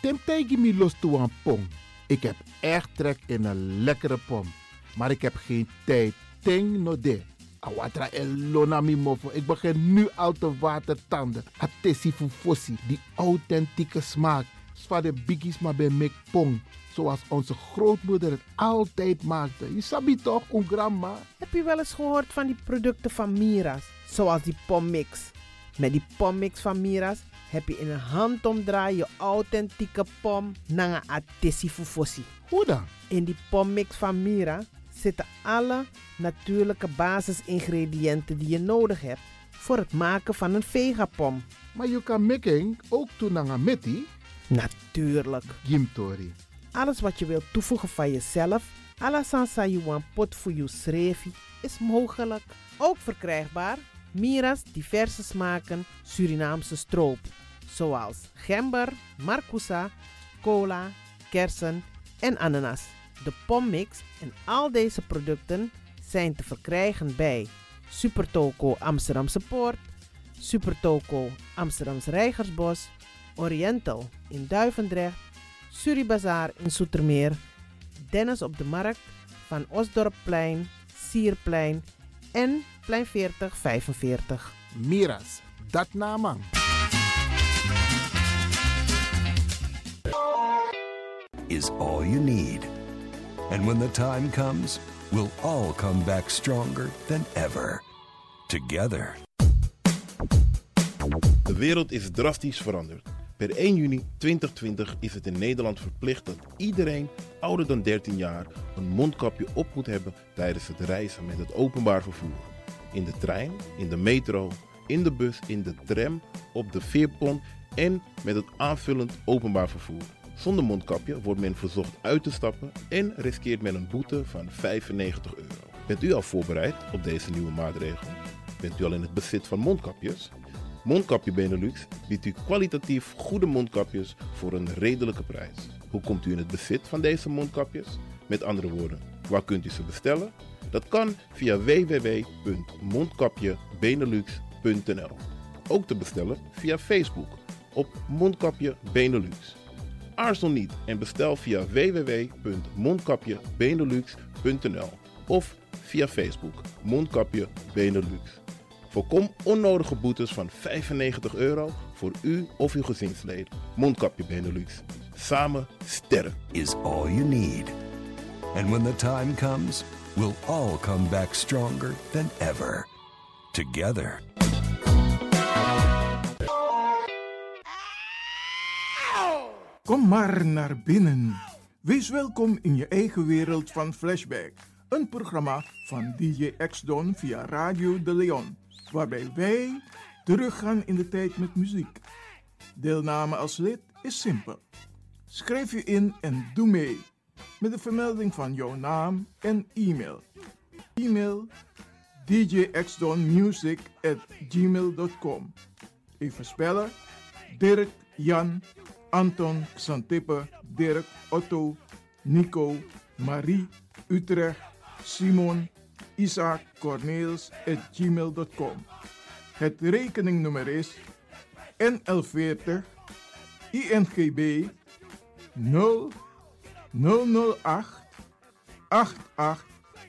Temtegi mi los toe aan pom. Ik heb echt trek in een lekkere pom. Maar ik heb geen tijd. Ting no de. Awatra elona mi mofo. Ik begin nu al te watertanden. Atesi fufosi. Die authentieke smaak. Zwa de biggies maar bij mek pom. Zoals onze grootmoeder het altijd maakte. Je sabi toch, een grandma? Heb je wel eens gehoord van die producten van Mira's? Zoals die pommix. Met die pommix van Mira's heb je in een handomdraai je authentieke pom naar een atesi fufosi. Hoe dan? In die pommix van Mira zitten alle natuurlijke basisingrediënten die je nodig hebt voor het maken van een vegapom. Maar je kan making ook doen aan een meti? Natuurlijk. Gimtori. Alles wat je wilt toevoegen van jezelf, alla sansa you want pot voor je schreefie, is mogelijk. Ook verkrijgbaar Mira's diverse smaken Surinaamse stroop. Zoals gember, marcousa, cola, kersen en ananas. De pommix en al deze producten zijn te verkrijgen bij Supertoco Amsterdamse Poort, Supertoco Amsterdamse Reigersbos, Oriental in Duivendrecht, Suribazaar in Zoetermeer, Dennis op de Markt, Van Osdorpplein, Sierplein en Plein 4045. Mira's, dat naman. Is all you need. And when the time comes, we'll all come back stronger than ever. Together. De wereld is drastisch veranderd. Per 1 juni 2020 is het in Nederland verplicht dat iedereen ouder dan 13 jaar een mondkapje op moet hebben tijdens het reizen met het openbaar vervoer. In de trein, in de metro, in de bus, in de tram, op de veerpont en met het aanvullend openbaar vervoer. Zonder mondkapje wordt men verzocht uit te stappen en riskeert men een boete van €95. Bent u al voorbereid op deze nieuwe maatregel? Bent u al in het bezit van mondkapjes? Mondkapje Benelux biedt u kwalitatief goede mondkapjes voor een redelijke prijs. Hoe komt u in het bezit van deze mondkapjes? Met andere woorden, waar kunt u ze bestellen? Dat kan via www.mondkapjebenelux.nl. Ook te bestellen via Facebook op Mondkapje Benelux. Aarzel niet en bestel via www.mondkapjebenelux.nl of via Facebook Mondkapje Benelux. Voorkom onnodige boetes van €95 voor u of uw gezinsleden. Mondkapje Benelux. Samen sterren. Is all you need. And when the time comes, we'll all come back stronger than ever. Together. Kom maar naar binnen. Wees welkom in je eigen wereld van Flashback. Een programma van DJ X-Don via Radio de Leon. Waarbij wij teruggaan in de tijd met muziek. Deelname als lid is simpel. Schrijf je in en doe mee. Met de vermelding van jouw naam en e-mail. E-mail djxdonmusic@gmail.com. Even spellen. Dirk, Jan, Anton, Xantippe, Dirk, Otto, Nico, Marie, Utrecht, Simon, Isaac, Corneels @gmail.com. Het rekeningnummer is NL40 INGB 0008 88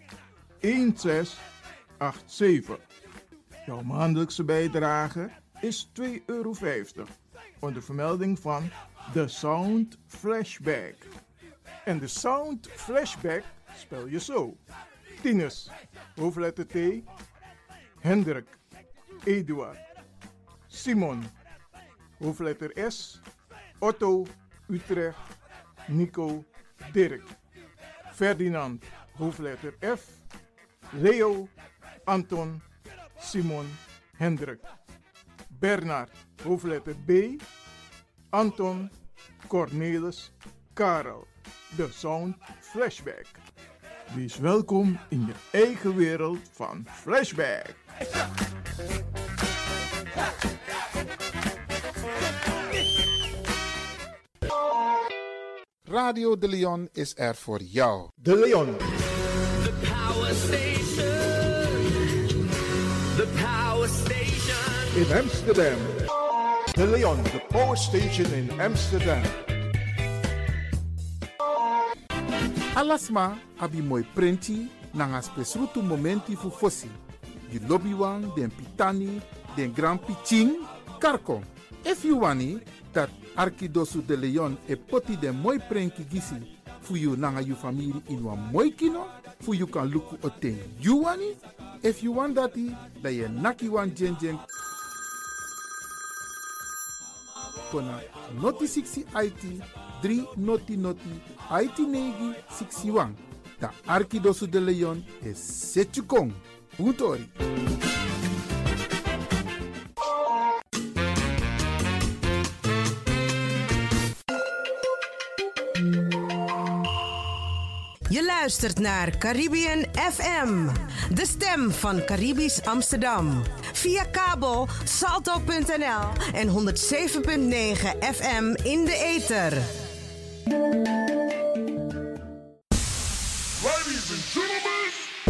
1687. Jouw maandelijkse bijdrage is €2,50 onder vermelding van The Sound Flashback. En de Sound Flashback spel je zo: Tinus, hoofdletter T, Hendrik, Eduard, Simon, hoofdletter S, Otto, Utrecht, Nico, Dirk, Ferdinand, hoofdletter F, Leo, Anton, Simon, Hendrik, Bernard, hoofdletter B, Anton, Cornelis, Karel. De Sound Flashback. Wees welkom in je eigen wereld van Flashback. Radio de Leon is er voor jou. De Leon. The Power Station. The Power Station. In Amsterdam. De Leon, de Power Station in Amsterdam. Alasma abi moi prenti nanga spesrutu momenti fu fossi. Di lobbywan, den pitani, den grand piching, karko. If you wani, dat Arkidosu de Leon e poti den moi prenki gisi fu you nanga you family in wan moi kino, fu you kan luku oten you wani. If you want dati, da ye naki wan jen kona noti 60 IT 3 noti IT negi 61. Da Arkidosu de Leon e setjukong. Puntori. Je luistert naar Caribbean FM, de stem van Caribisch Amsterdam. Via kabel salto.nl en 107.9 FM in de ether. Ladies and gentlemen.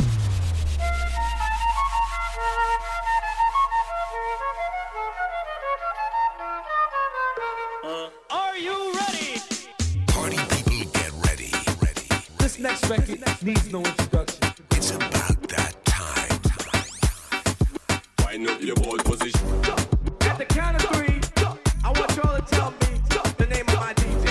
Are you ready? Party people, get ready. This next record needs no introduction. It's about that time. Wind up your boy position. At the count of three, I want y'all to tell me the name of my DJ.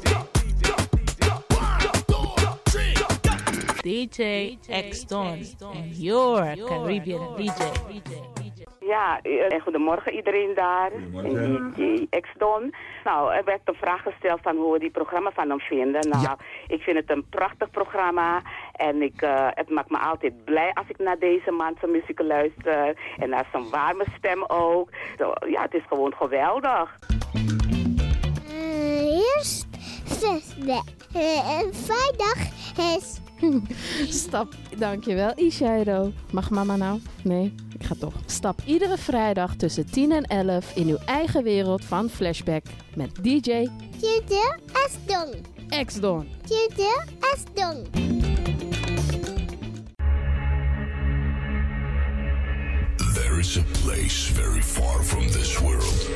DJ X-Don and your Caribbean DJ. Ja, goedemorgen iedereen daar. DJ X-Don. Nou, er werd een vraag gesteld van hoe we die programma van hem vinden. Nou, ik vind het een prachtig programma. En het maakt me altijd blij als ik naar deze man zijn muziek luister. En naar zijn warme stem ook. Zo, ja, het is gewoon geweldig. Eerst vrijdag is... Stap, dankjewel Ishairo. Mag mama nou? Nee, ik ga toch. Stap iedere vrijdag tussen 10 en 11 in uw eigen wereld van Flashback met DJ X-Don. X-Don. X-Don. There is a place very far from this world.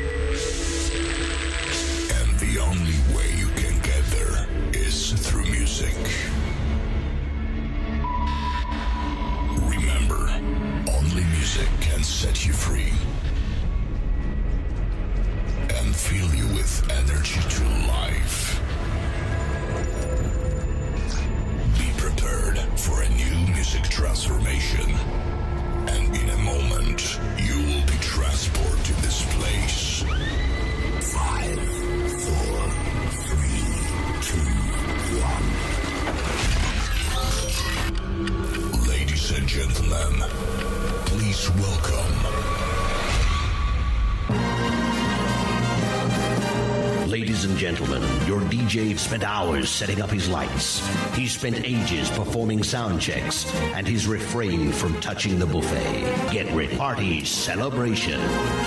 And the only way you can get there is through music. Remember, only music can set you free and fill you with energy to life. Be prepared for a new music transformation, and in a moment you will be transported to this place. 5, 4, 3, 2, 1. Ladies and gentlemen, please welcome. Ladies and gentlemen, your DJ spent hours setting up his lights. He spent ages performing sound checks, and he's refrained from touching the buffet. Get ready. Party celebration.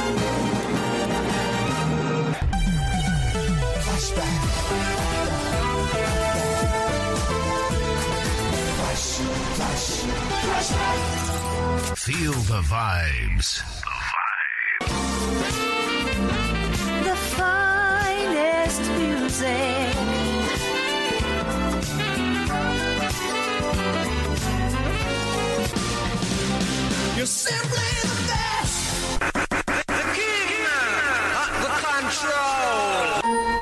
Flashback. Flashback. Feel the vibes. The finest music. You're simply the best. The king of the control.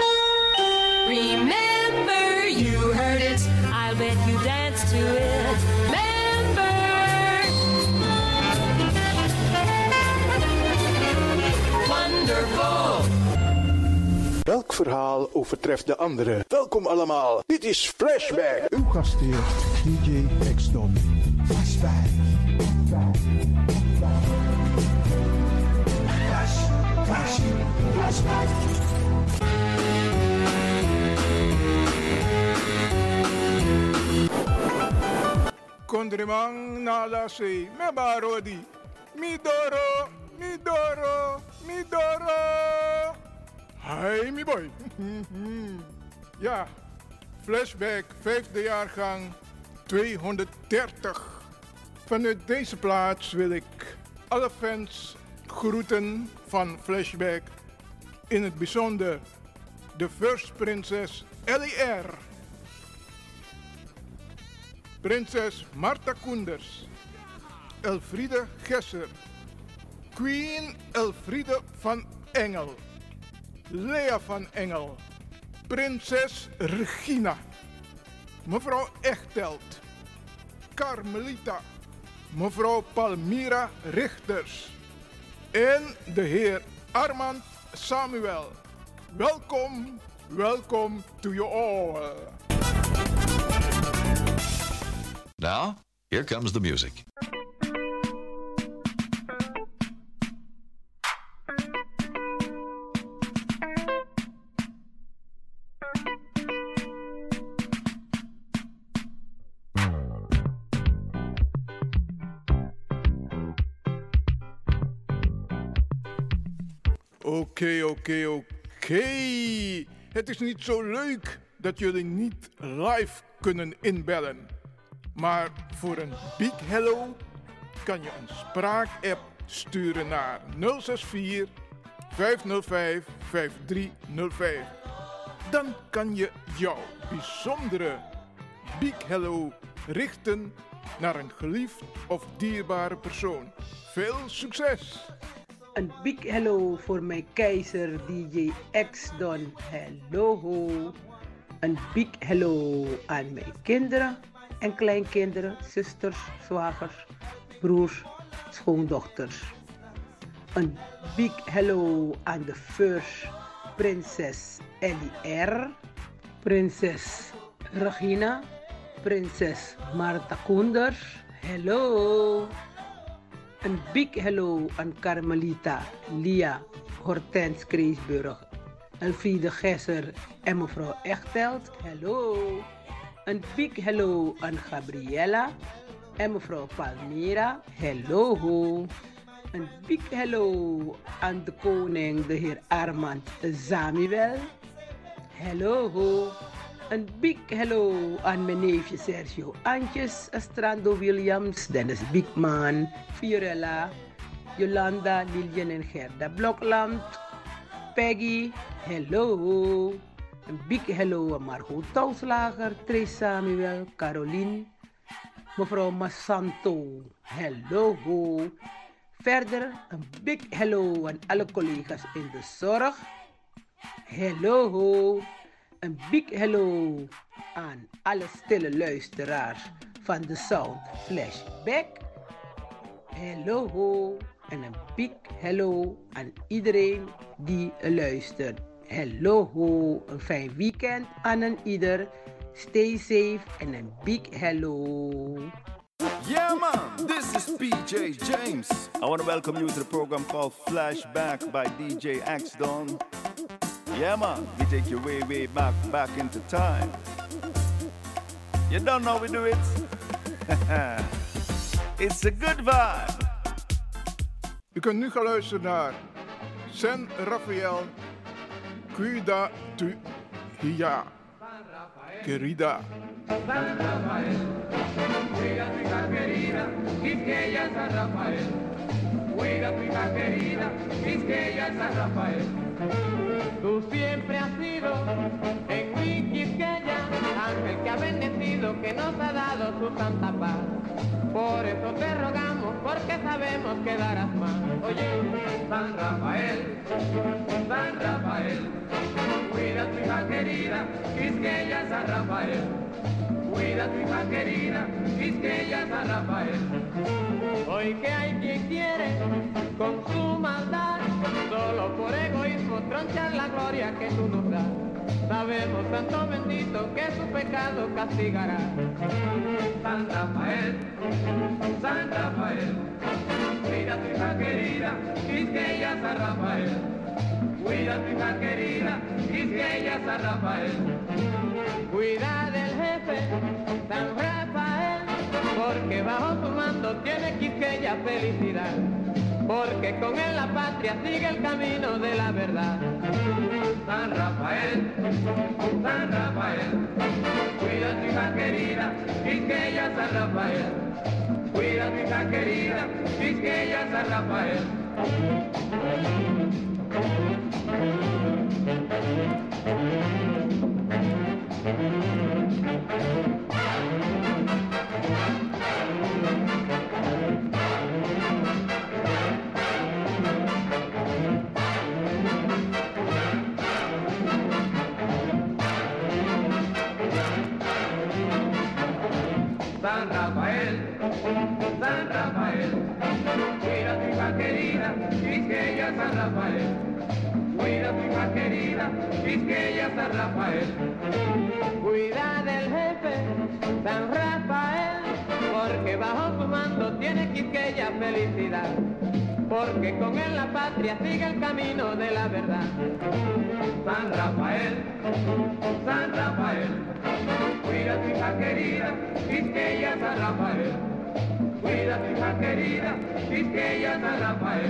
Remember, you heard it. I'll bet you danced to it. Remember. Wonderful. Welk verhaal overtreft de andere? Welkom allemaal, dit is Flashback. Uw gastheer, DJ X-Don. Flashback. Flashback. Kondrimang nala se mebarodi. Midoro, midoro, midoro. Hi, mi boy. Ja, Flashback, 5e jaargang 230. Vanuit deze plaats wil ik alle fans groeten van Flashback. In het bijzonder de First Princess LER. Prinses Marta Koenders, Elfriede Gesser, Queen Elfriede van Engel, Lea van Engel, Prinses Regina, mevrouw Echtelt, Carmelita, mevrouw Palmira Richters en de heer Armand Samuel. Welkom, welcome to you all. Now, here comes the music. Oké. Het is niet zo leuk dat jullie niet live kunnen inbellen. Maar voor een big hello kan je een spraak-app sturen naar 064 505 5305. Dan kan je jouw bijzondere big hello richten naar een geliefd of dierbare persoon. Veel succes! Een big hello voor mijn keizer DJ X-Don. Hello. Een big hello aan mijn kinderen en kleinkinderen, zusters, zwagers, broers, schoondochters. Een big hello aan de first prinses Ellie R, prinses Regina, prinses Marta Koenders. Hello. Een big hello aan Carmelita, Lia, Hortens Kreesburg, Elfriede Gesser en mevrouw Echtelt. Hello. Een big hello aan Gabriella en mevrouw Palmira. Hello. Een big hello aan de koning, de heer Armand Samuel. Hello. Een big hello aan mijn neefje Sergio Antjes, Estrando Williams, Dennis Biekman, Fiorella, Jolanda, Lilian en Gerda Blokland, Peggy, hello. Een big hello aan Margot Touwslager, Trace Samuel, Caroline, mevrouw Massanto, hello. Verder een big hello aan alle collega's in de zorg. Hello. Een big hello aan alle stille luisteraars van de Sound Flashback. Hello. En een big hello aan iedereen die luistert. Hello. Een fijn weekend aan een ieder. Stay safe en een big hello. Yeah, man, this is PJ James. I want to welcome you to the program called Flashback by DJ X-Don. Yeah, man, we take you way back into time. You don't know we do it? It's a good vibe. U kunt nu gaan luisteren naar San Rafael, Cuida tu Hia, querida. San Rafael, cuida tu hija querida, Quisqueya San Rafael. Cuida tu hija querida, Quisqueya San Rafael. Tú siempre has sido en mi Quisqueya, ángel que ha bendecido, que nos ha dado su santa paz. Por eso te rogamos, porque sabemos que darás más. Oye, San Rafael, cuida tu hija querida, Quisqueya San Rafael. Cuida tu hija querida, Quisqueya San Rafael. Hoy que hay quien quiere con su maldad, solo por egoísmo tronchar la gloria que tú nos das. Sabemos, santo bendito, que su pecado castigará. San Rafael, cuida tu hija querida, Quisqueya San Rafael. Cuida tu hija querida, Quisqueya San Rafael. Cuida del jefe, San Rafael, porque bajo su mando tiene Quisqueya felicidad. Porque con él la patria sigue el camino de la verdad. San Rafael, cuida tu hija querida, Quisqueya San Rafael. Cuida tu hija querida, Quisqueya San Rafael. San Rafael. Cuida tu hija querida, Quisqueya San Rafael. Cuida del jefe San Rafael, porque bajo su mando tiene Quisqueya felicidad. Porque con él la patria sigue el camino de la verdad. San Rafael, cuida tu hija querida, Quisqueya San Rafael. Cuida tu hija querida, Quisqueya San Rafael.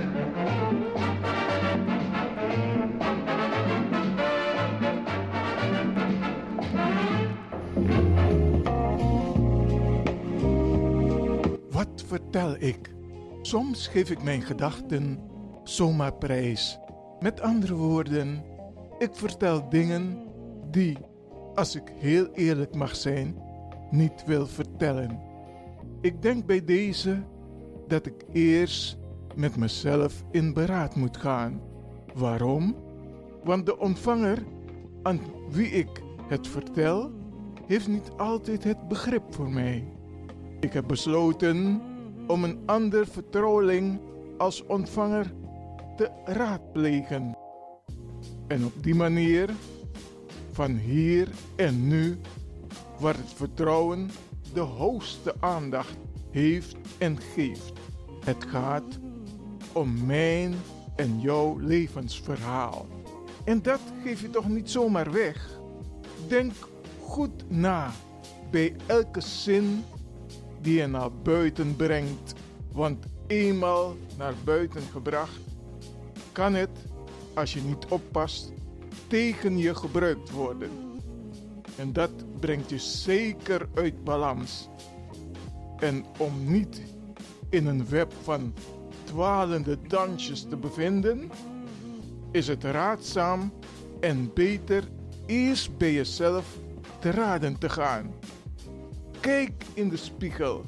Wat vertel ik? Soms geef ik mijn gedachten zomaar prijs. Met andere woorden, ik vertel dingen die, als ik heel eerlijk mag zijn, niet wil vertellen. Ik denk bij deze dat ik eerst met mezelf in beraad moet gaan. Waarom? Want de ontvanger aan wie ik het vertel, heeft niet altijd het begrip voor mij. Ik heb besloten om een ander vertrouweling als ontvanger te raadplegen. En op die manier, van hier en nu, waar het vertrouwen de hoogste aandacht heeft en geeft. Het gaat om mijn en jouw levensverhaal. En dat geef je toch niet zomaar weg? Denk goed na bij elke zin die je naar buiten brengt. Want eenmaal naar buiten gebracht, kan het, als je niet oppast, tegen je gebruikt worden. En dat brengt je zeker uit balans. En om niet in een web van dwalende dansjes te bevinden, is het raadzaam en beter eerst bij jezelf te raden te gaan. Kijk in de spiegel.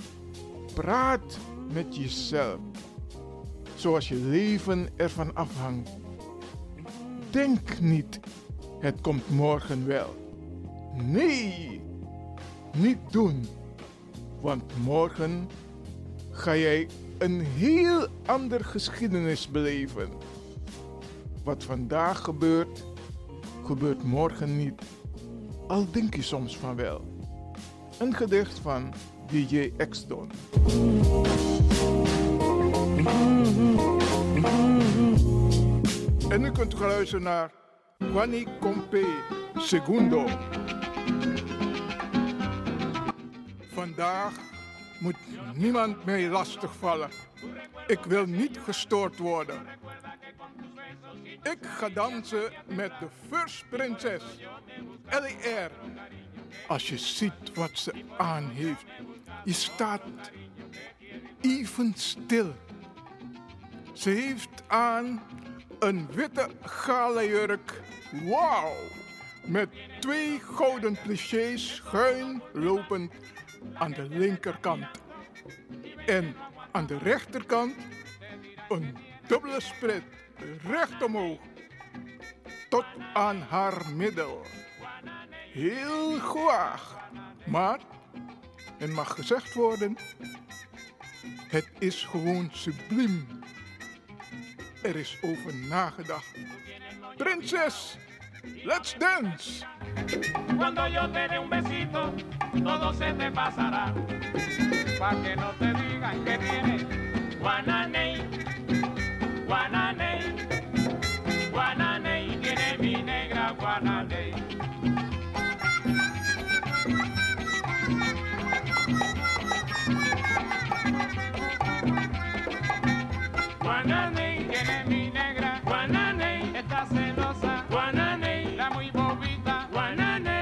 Praat met jezelf, zoals je leven ervan afhangt. Denk niet, het komt morgen wel. Nee, niet doen. Want morgen ga jij een heel ander geschiedenis beleven. Wat vandaag gebeurt, gebeurt morgen niet. Al denk je soms van wel. Een gedicht van DJ X-Don. En nu kunt u gaan luisteren naar Juani Compe Segundo. Vandaag moet niemand mij lastigvallen. Ik wil niet gestoord worden. Ik ga dansen met de First Prinses, LER. Als je ziet wat ze aan heeft, je staat even stil. Ze heeft aan een witte galajurk, wauw, met 2 gouden clichés schuin lopend aan de linkerkant. En aan de rechterkant een dubbele split recht omhoog tot aan haar middel. Heel gewaagd, maar het mag gezegd worden, het is gewoon subliem. Er is over nagedacht. Prinses, let's dance! Cuando yo te dé un besito, todo se te pasará. Pa' que no te digan que tienes guananey, guananey, guananey, tiene mi negra guananey. Guananey, tiene mi negra guananey, está celosa guananey, la muy bobita guananey.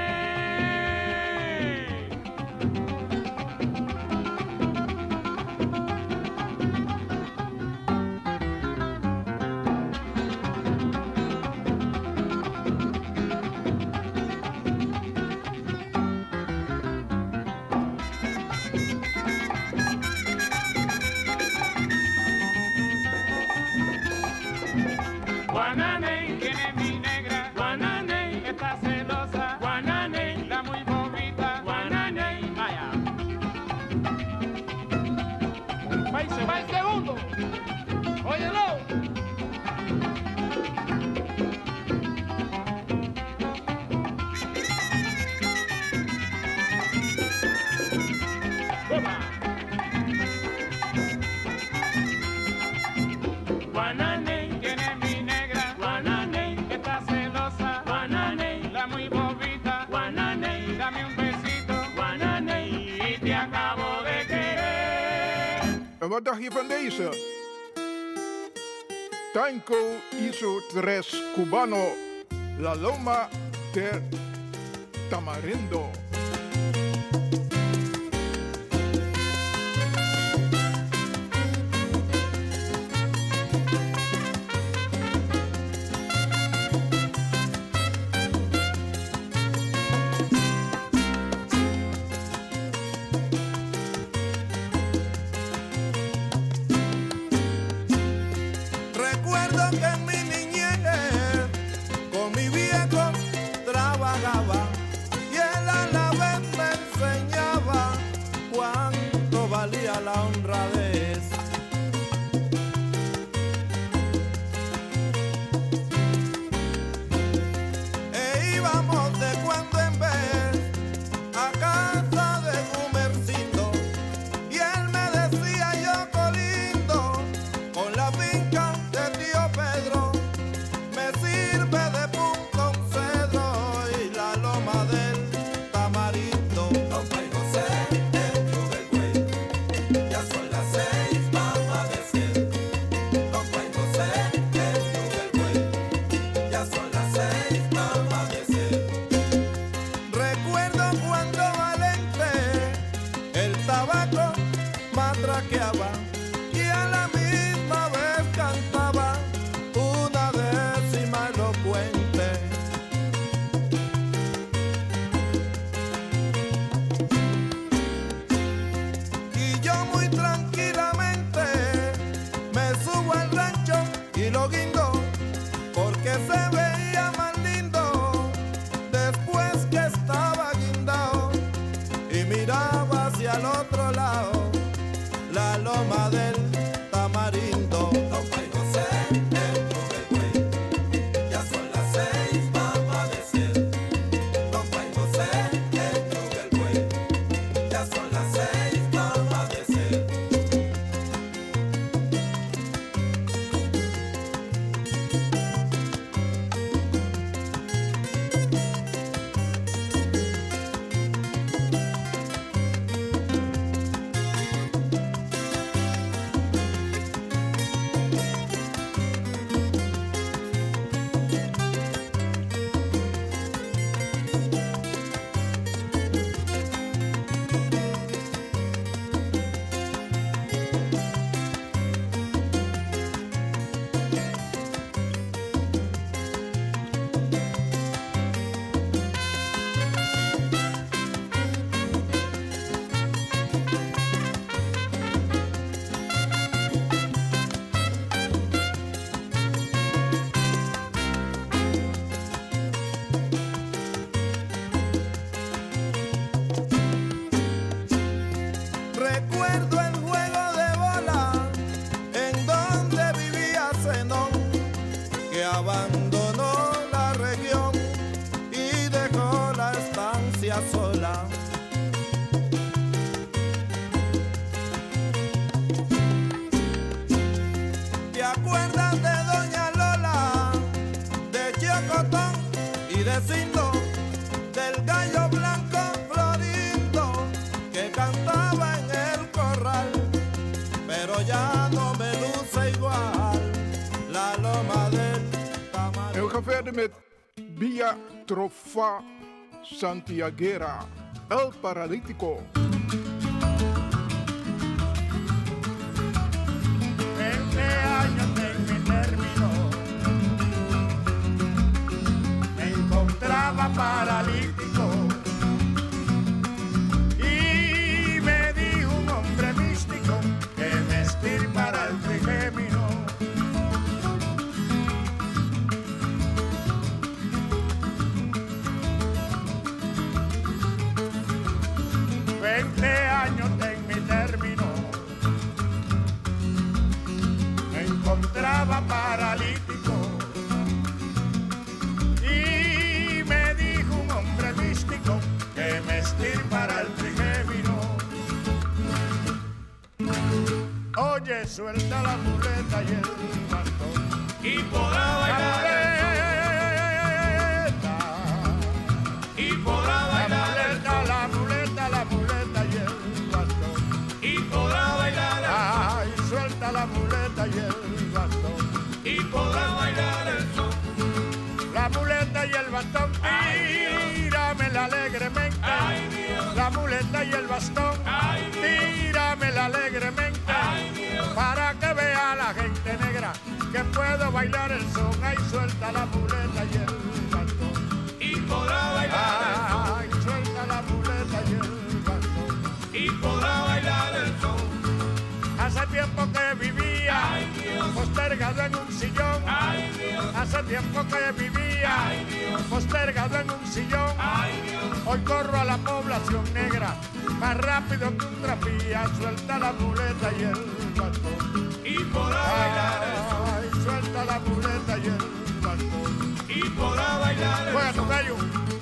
Guananey, tiene mi negra guananey, está celosa guananey, la muy bobita guananey. Vaya. Va el segundo. Óyelo. En wat dacht je van deze? Tango hizo tres cubano, La Loma del Tamarindo. Sola. ¿Te acuerdas de Doña Lola, de Chocotón y de Cindo, del gallo blanco Florindo que cantaba en el corral? Pero ya no me luce igual la loma del Tamarindo. En we gaan verder met Via Trofa Santiaguera, El Paralítico. 20 años en mi término, me encontraba paralítico y me dijo un hombre místico que me estirpara el trigémino. Años en mi término, me encontraba paralítico y me dijo un hombre místico que me estirpara el trigémino. Oye, suelta la muleta y el bastón y podrá bailar y podrá bailar la muleta y el bastón y podrá bailar muleta y el bastón. Tíramela alegremente para que vea la gente negra que puedo bailar el son. Ay, suelta la muleta y el bastón. Y podrá bailar el son. Ay, suelta la muleta y el bastón. Y podrá bailar el son. Hace tiempo que vivía postergado en un sillón. Hace tiempo que vivía postergado en un sillón. Hoy corro a la población negra más rápido que un tranvía. Suelta la muleta y el bastón. Y podrá bailar el son. Ay, suelta la muleta y el bastón. Y podrá bailar el son. Juega tu gallo.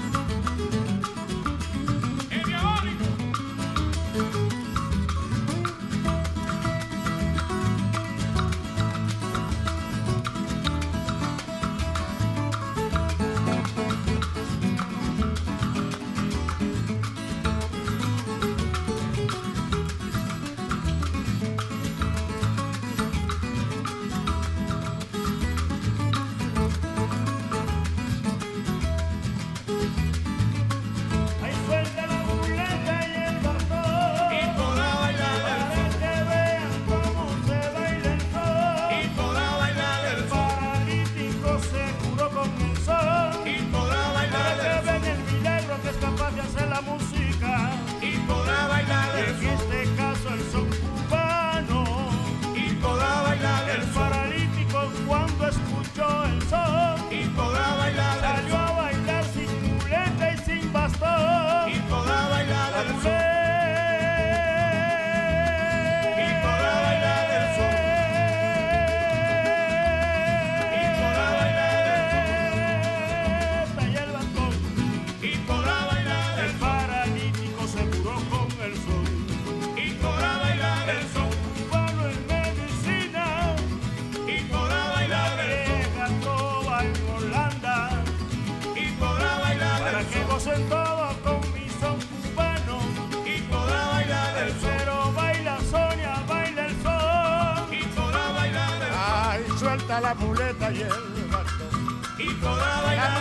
La muleta y el bastón. Y podrá bailar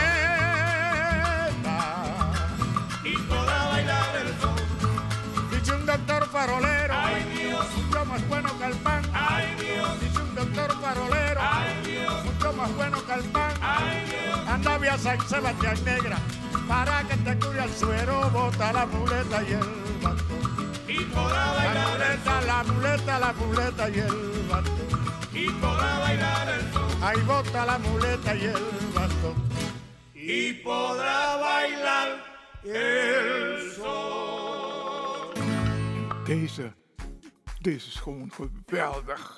la muleta. Y podrá bailar el son. Dice un doctor farolero. Ay, Dios. Mucho más bueno que el pan. Ay, Dios. Dice un doctor farolero. Ay, Dios. Mucho más bueno que el pan. Ay, Dios. Anda vía San Sebastián negra para que te cure el suero. Bota la muleta y el bastón. Y podrá bailar la muleta, la muleta, la muleta y el bastón. Y podrá bailar el son. Ahí bota la muleta y el bastón. Y podrá bailar el son. Deze is gewoon geweldig.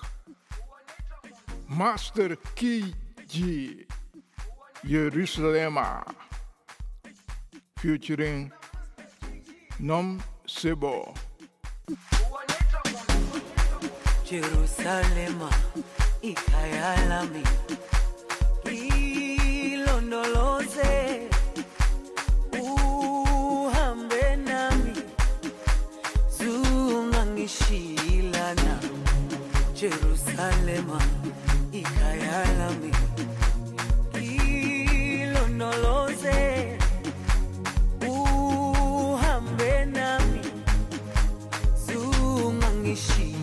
Master KG Jerusalema featuring Nom Sebo. Jerusalema ikayalami ilondoloze uhambe nami zungangishilana. Jerusalema ikayalami ilondoloze uhambe nami zungangishilana.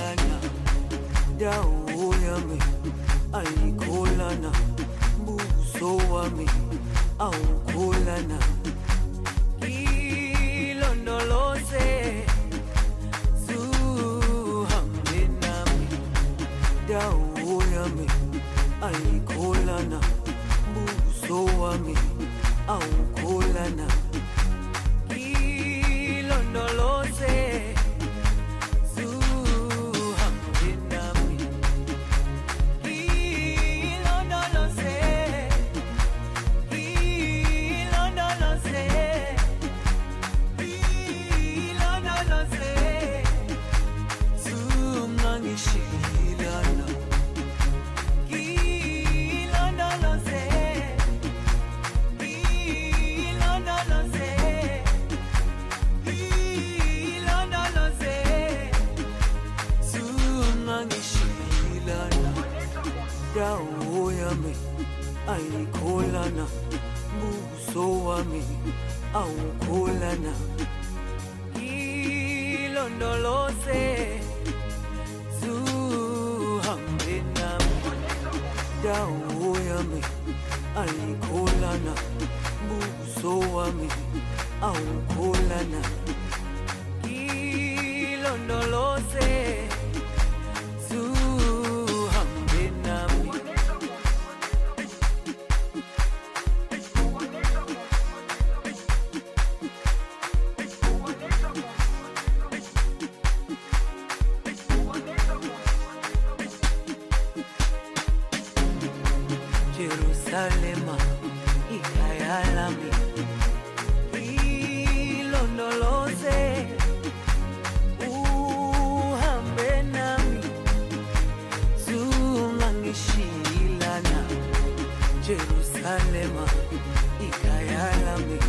Dawo yami ayikholana, buso wami awukholana. Ilondoloze zuhambe nami. Dawo yami ayikholana, buso wami awukholana. Ilondoloze dawo yami ayikholana, buso wami awukholana. Londolose Zuhambenami Dawoyami Alikolana Busowami Aukolana Kilondolose Zuhambenami Jerusalema ikayalami ilondoloze uhambe nami zungangishilana Jerusalema ikayalami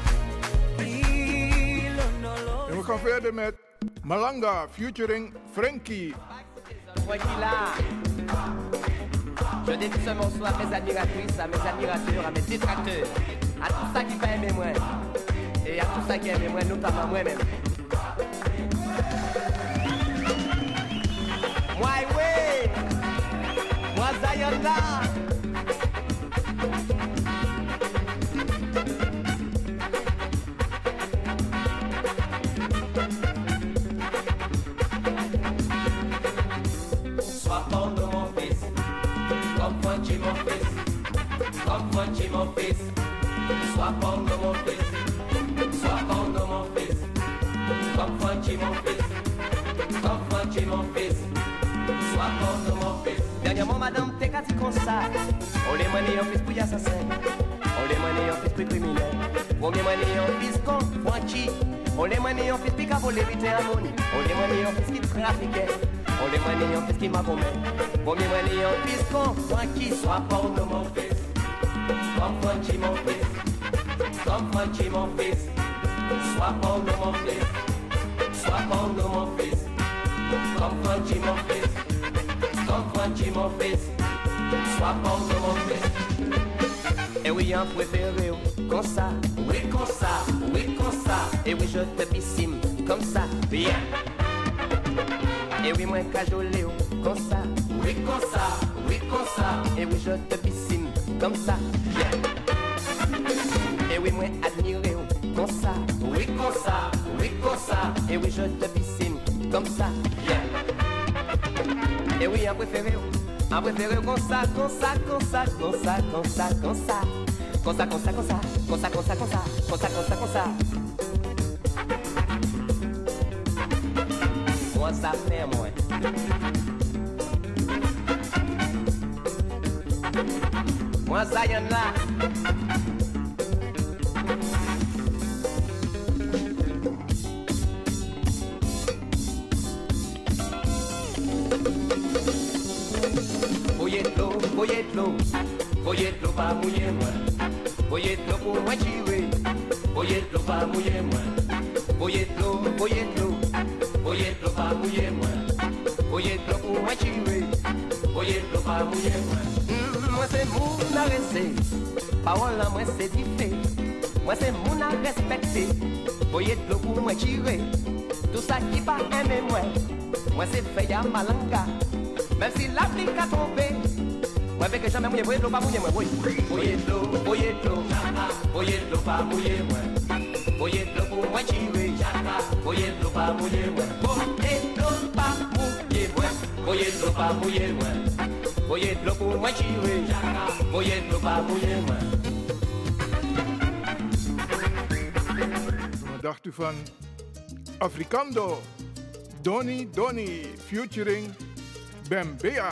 ilondoloze. En we gaan verder met Malanga featuring Frankie. Je dédie ce morceau à mes admiratrices, à mes admirateurs, à mes détracteurs, à tout ça qui va aimer moi, et à tout ça qui aime moi, notamment moi-même. Moi, oui, moi, Zion là. Sois bon de mon fils, comme Funchy mon fils, comme Funchy mon fils. Sois bon de mon fils, sois bon de mon fils, comme Funchy mon fils, comme Funchy mon fils. Sois bon de mon fils. Dernièrement, madame, t'es qu'à dire comme ça. On les maniait en fils pour y assassin, on les maniait en fils pour criminel. On les maniait en fils comme Funchy, on les maniait en fils qui a volé vite et harmonie. On les maniait en fils qui trafiquait. On les maniait en fils qui m'a commis. On les maniait en fils comme Funchy. Sois bon de mon fils, comme Funchy mon fils, comme Funchy mon fils. Sois bon de mon fils, sois bon de mon fils, comme Funchy mon fils, comme Funchy mon fils. Sois bon de mon fils. Et oui, en préféré, comme ça. Oui, comme ça, oui, comme ça. Et oui, je te bissime, comme ça. Bien. Et oui, moi, cajolé, comme ça. Oui, comme ça, oui, comme ça. Et oui, je te bissime, comme ça. Bien. Et oui, moi, admiré, comme ça. Oui, comme ça, oui, comme ça. Et oui, je te bissime, comme ça. Bien. Et oui, en préféré, comme ça, comme ça, comme ça, comme ça, comme ça, comme ça. Comme ça, comme ça, comme ça, comme ça, comme ça, comme ça, comme ça, comme ça, comme ça. Moi, ça fait, moi. Moi, ça y en a. Voyez l'eau pas mouiller moi. Voyez l'eau pour moi tirer. Voyez l'eau pas mouiller moi. Voyez l'eau pas mouiller moi. Voyez l'eau pour moi tirer. Voyez l'eau pas mouiller moi. Moi c'est mon à rester. Parole à moi c'est diffé. Moi c'est mon à respecter. Voyez l'eau pour moi tirer. Tout ça qui va aimer moi. Moi c'est fait à Malanga. Même si l'Afrique a tombé. Moi avec jamais mouillé, voyez l'eau pas mouillé moi. Voyez l'eau pas mouillé moi. Voyez l'eau pour moi tirer. Voyez l'eau pas mouillé moi. Voyez l'eau pas mouillé moi. Voyez l'eau pas mouillé moi. Voyez l'eau pour moi tirer. Voyez l'eau pas mouillé moi. Wat dacht u van Africando? Donny Donny featuring Bembea.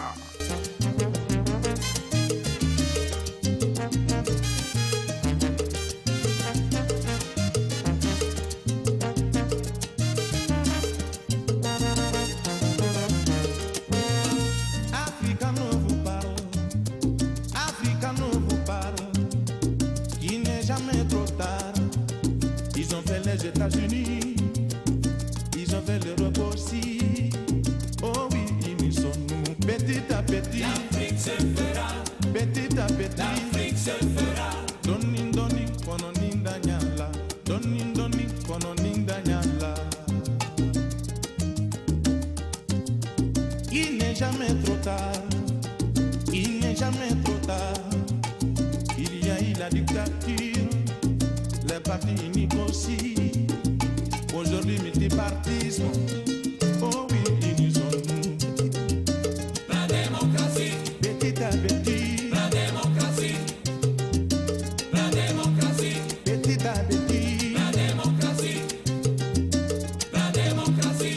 Les États-Unis, ils ont fait l'Europe aussi. Oh oui, ils sont nous petit à petit. L'Afrique se fera. Petit à petit. L'Afrique se fera. Doni doni kono ninda nyala. Doni doni kono ninda nyala. tard. Il n'est jamais trop tard. Il y a eu la dictature, les partis uniques aussi. Aujourd'hui, multipartisme. Oh oui, ils sont nous. La démocratie. Petit à petit. La démocratie. La démocratie. Petit à petit. La démocratie. La démocratie.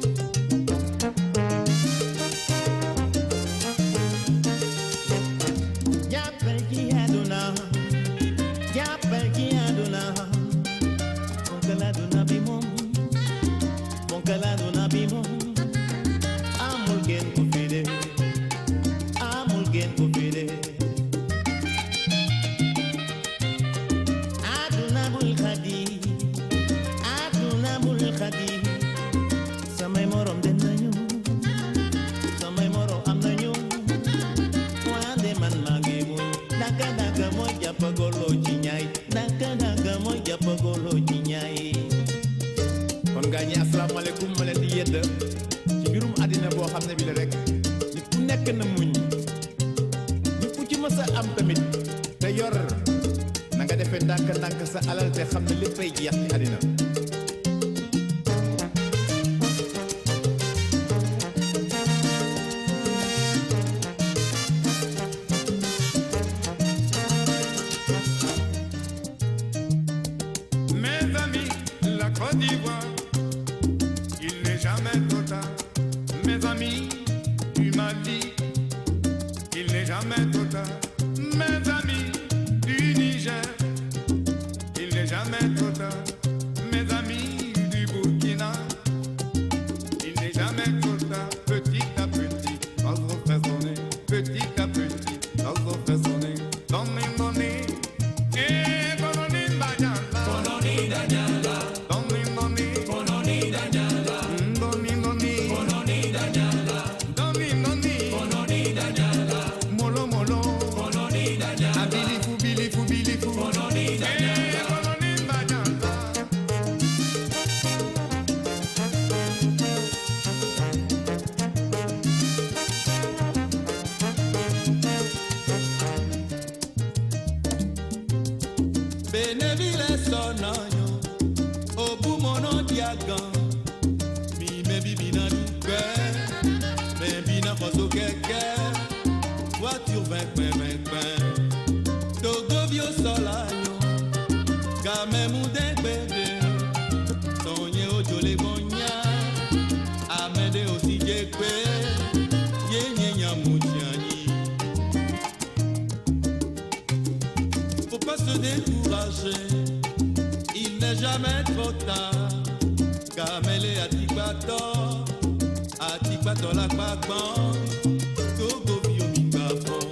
kon gaa ñi asalaamaaleykum ma leen di yedd ci mbirum àddina boo xam ne bi la rek nit ku nekk na muñ nit ku ci mës a am tamit te yor na nga defee ndànk-ndànk sa alal te xam ne léppay jeex ci àddina. Côte d'Ivoire, il n'est jamais trop tard. Mes amis du Mali, il n'est jamais trop tard. Mes amis du Niger, il n'est jamais trop tard. Mes amis du Burkina, il n'est jamais trop tard. Petit à petit, on se fait sonner. Petit à petit, on se fait sonner. Donnez. Eh, Koloni Danyala. Koloni Danyala. Beneville sonayo, obu mono diagan, mi me bibi na luke, me bina koso keke, voiture 20 Togo vio solayo, game mude bebe, sonye ojole gonya, amede osi jekwe, yenye nyamuchani. Faut pas se décourager, il n'est jamais trop tard. Kamele atikbato la kwakban, Togo vio mingafon.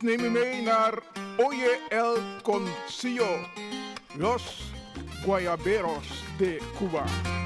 Ik neem u mee naar Oye el Concillo, Los Guayaberos de Cuba.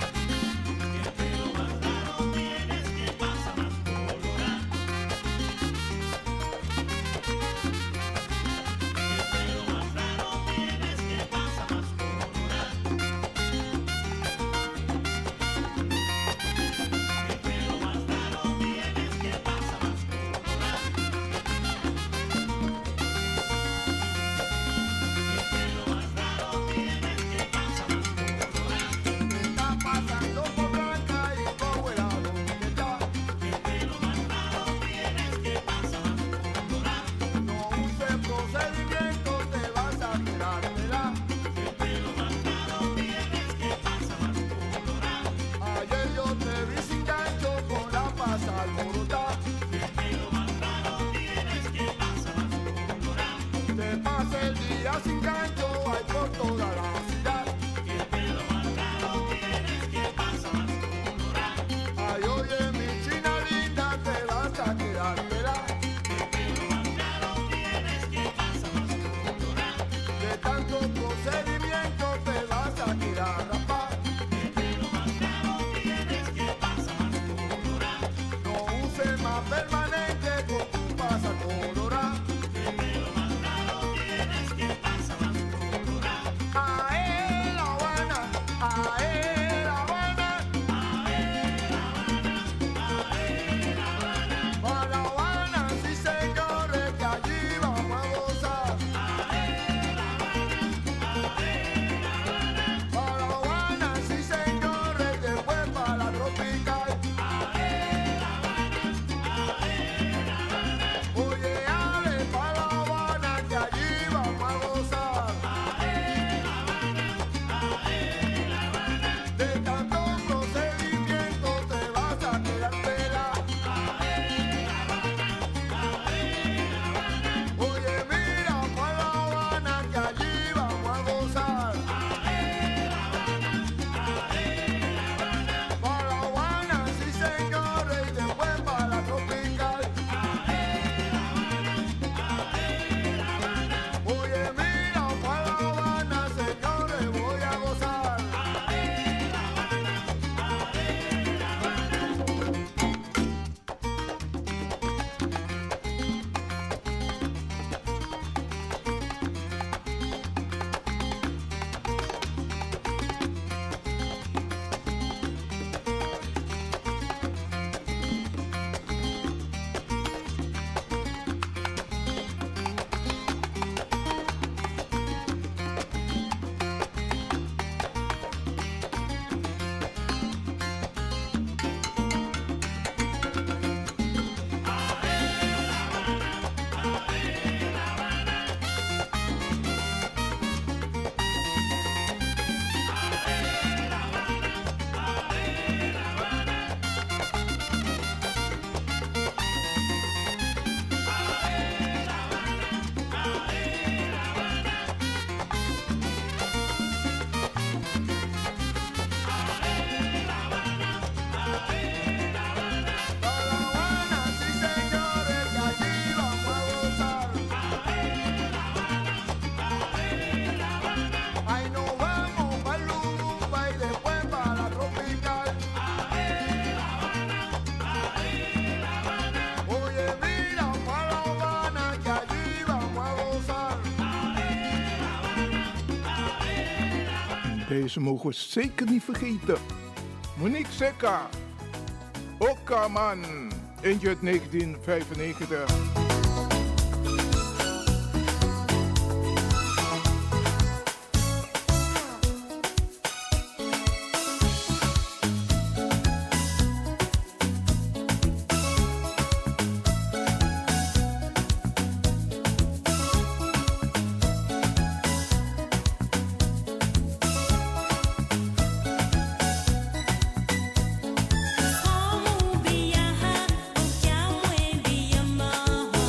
Deze mogen we zeker niet vergeten. Monique Seca, Oka Man, in 1995. Oh,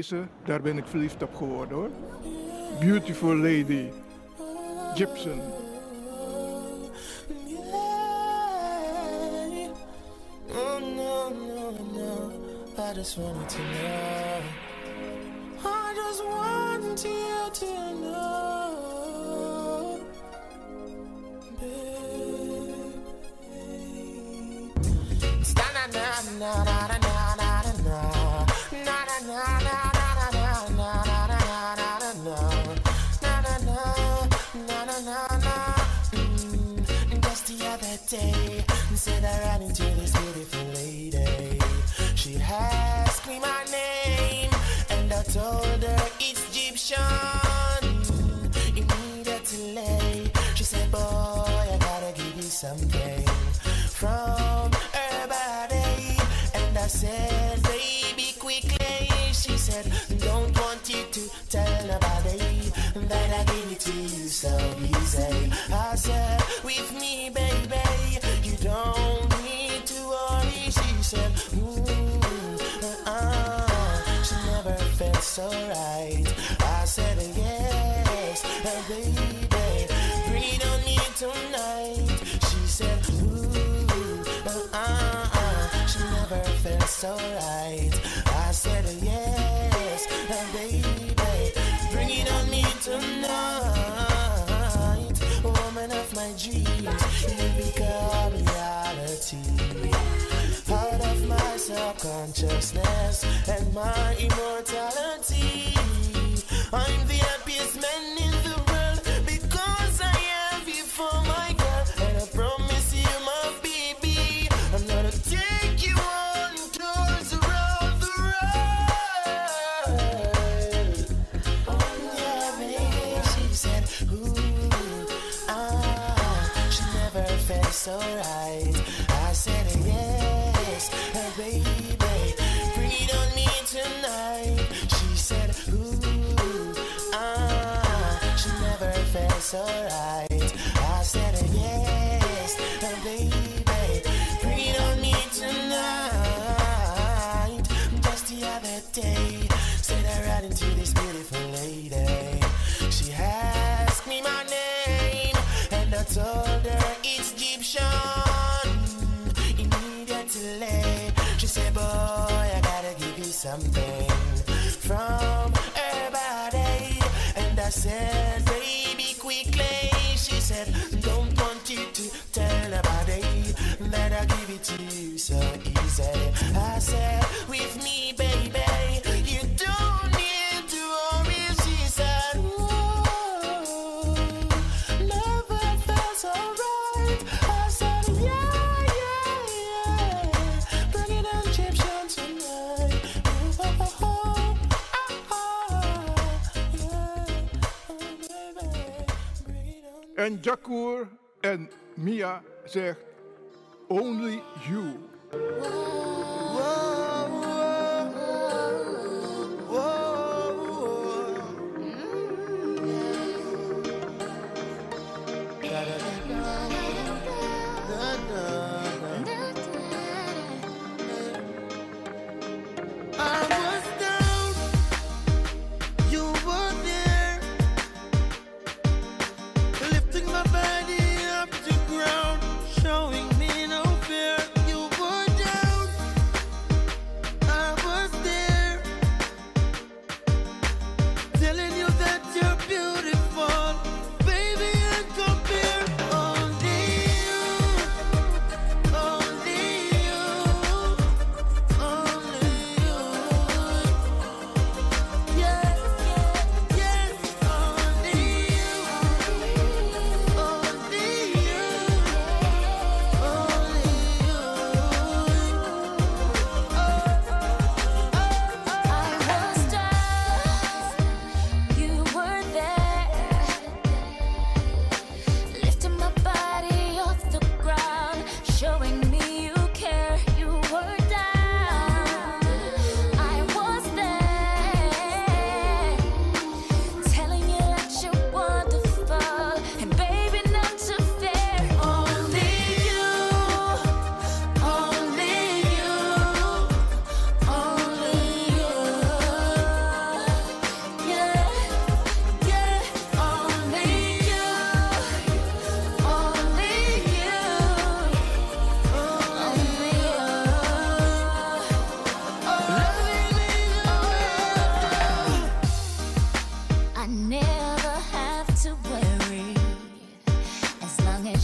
deze, daar ben ik verliefd op geworden hoor. Beautiful Lady, Gibson. I just wanted to know. I just wanted you to know, baby. Na na na na na na na na na na na. Just the other day, said I ran into this beautiful lady. She asked me my name, and I told her it's Egyptian. Immediately, she said, boy, I gotta give you something from her body. And I said, baby, quickly. She said, don't want you to tell nobody that I give it to you so easy. I said, with me, baby, you don't need to worry. She said, she never felt so right. I said, yes, baby, bring it on me tonight. She said, she never felt so right. I said, yes, baby, bring it on me tonight. Woman of my dreams, you become reality. Out of my self-consciousness and my immortality, I'm the happiest man in the world because I have you for my girl. And I promise you, my baby, I'm gonna take you on tours around the world. Yeah, baby, she said, she never felt so right. I said, yes, baby, bring it on me tonight. She said, she never felt so right. I said, yes, baby, bring it on me tonight. Just the other day, said I ran into this beautiful lady. She asked me my name, and I told her it's Egyptian. She said, boy, I gotta give you something from her body. And I said, baby, quickly. She said, don't want you to tell nobody that I give it to you so easy. I said, with me, baby, you don't need to worry. She said, whoa, never felt so right. I said, yeah. En Jacour en Mia zegt Only You. Showing me no fear, you were down.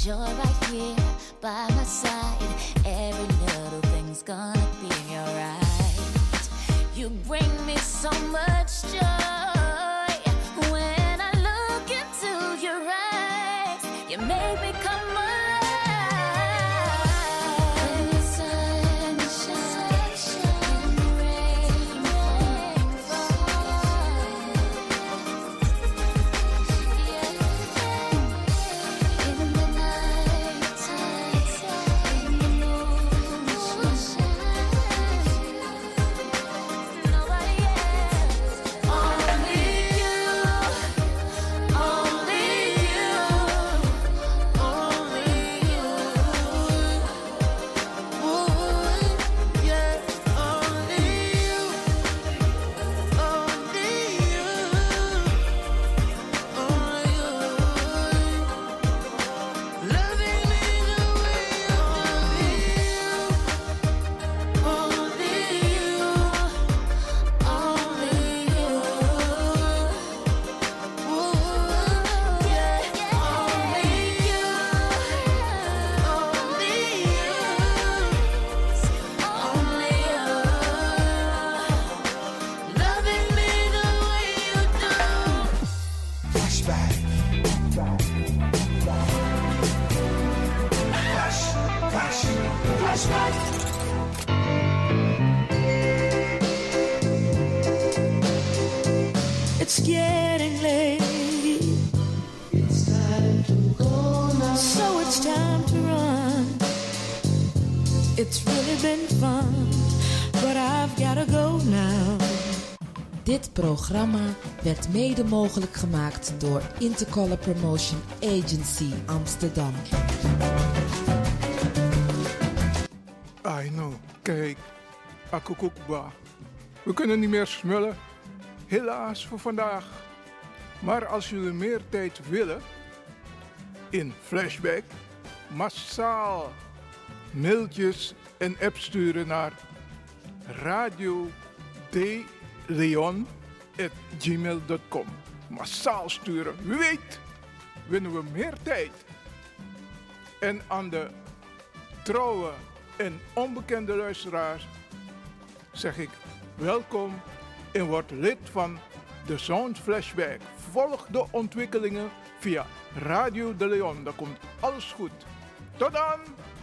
'cause you're right here by my side. Every little thing's gonna be alright. You bring me so much joy when I look into your eyes. You make me come alive. When the sun shines, when the rain falls, in the night time, when the moon shines, nobody else, only you, only you, only you. Ooh, yeah, only you, only you, only you. Loving me the way you do, only you, only you. Ooh, yeah, only you, only you, only you. Loving me the way you do. Flashback. Flashback. It's getting late. It's time to go now. So it's time to run. It's really been fun, but I've gotta go now. Dit programma werd mede mogelijk gemaakt door Intercolor Promotion Agency Amsterdam. I know, kijk, akkoekba. We kunnen niet meer smullen, helaas voor vandaag. Maar als jullie meer tijd willen, in Flashback, massaal mailtjes en apps sturen naar radiodeleon@gmail.com. Massaal sturen, wie weet, winnen we meer tijd. En aan de trouwe en onbekende luisteraars zeg ik welkom en word lid van de Sound Flashback. Volg de ontwikkelingen via Radio de Leon. Dan komt alles goed. Tot dan!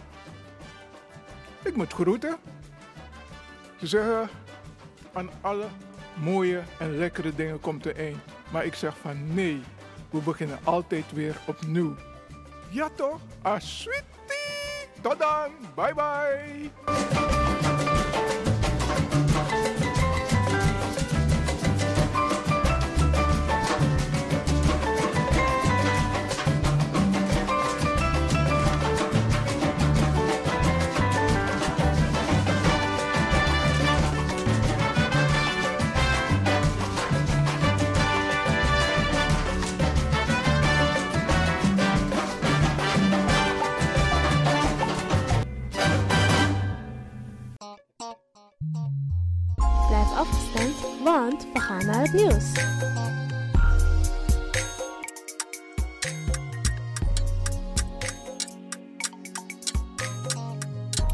Ik moet groeten. Ze zeggen, aan alle mooie en lekkere dingen komt er eind. Maar ik zeg van nee, we beginnen altijd weer opnieuw. Ja toch? Ah, sweetie! Tot dan! Bye bye! Blijf afgestemd, want we gaan naar het nieuws.